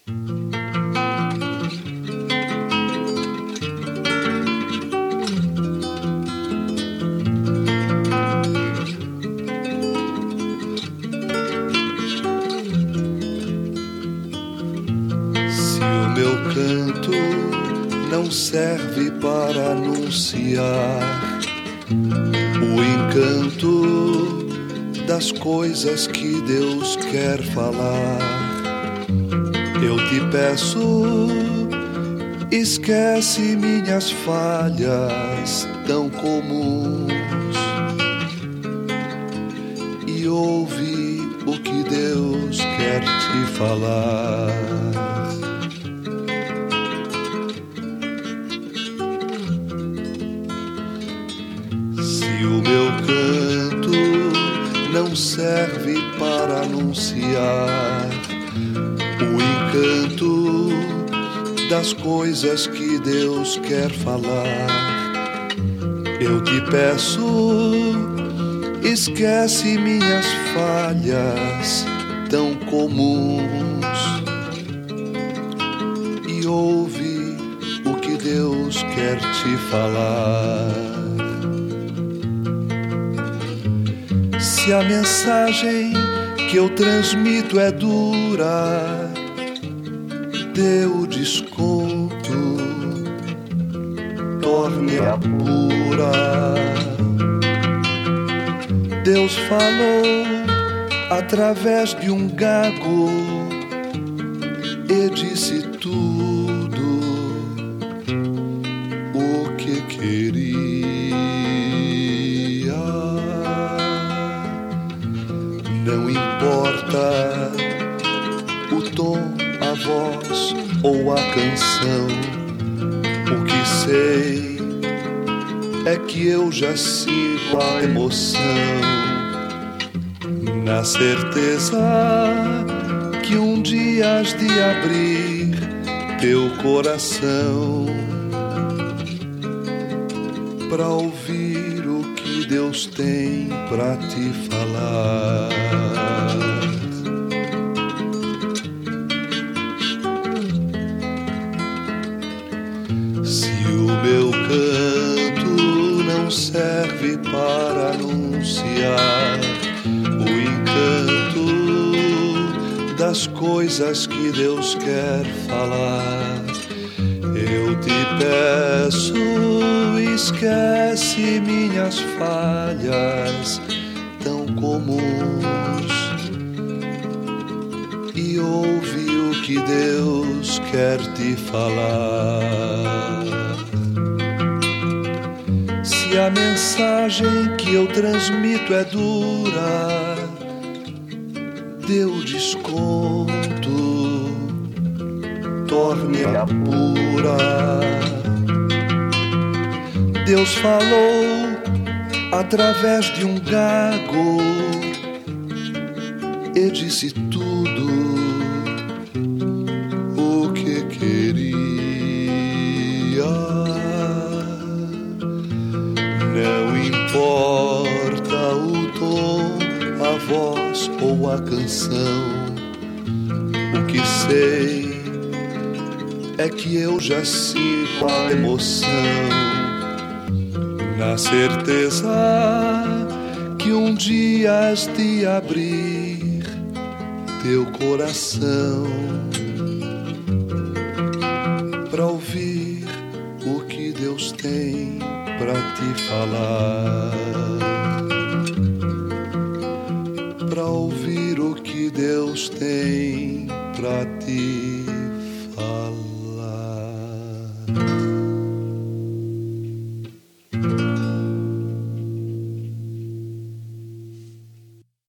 Se o meu canto não serve para anunciar o encanto das coisas que Deus quer falar, eu te peço, esquece minhas falhas tão comuns e ouve o que Deus quer te falar. Se o meu canto não serve para anunciar o encanto das coisas que Deus quer falar, eu te peço, esquece minhas falhas tão comuns e ouve o que Deus quer te falar. Se a mensagem que eu transmito é dura, dê o desconto, torne-a pura. Deus falou através de um gago e disse tudo o que queria. Não importa o tom, a voz ou a canção, o que sei é que eu já sinto a emoção, na certeza que um dia has de abrir teu coração pra ouvir o que Deus tem pra te falar. Se o meu canto não serve para anunciar o encanto das coisas que Deus quer falar, eu te peço, esquece minhas falhas tão comuns e ouve o que Deus quer te falar. Se a mensagem que eu transmito é dura, dê o desconto, torne-a pura. Deus falou através de um gago e disse tudo o que queria. Não importa o tom, a voz ou a canção, o que sei é que eu já sinto a emoção, na certeza que um dia has de abrir teu coração pra ouvir o que Deus tem pra te falar, pra ouvir o que Deus tem pra ti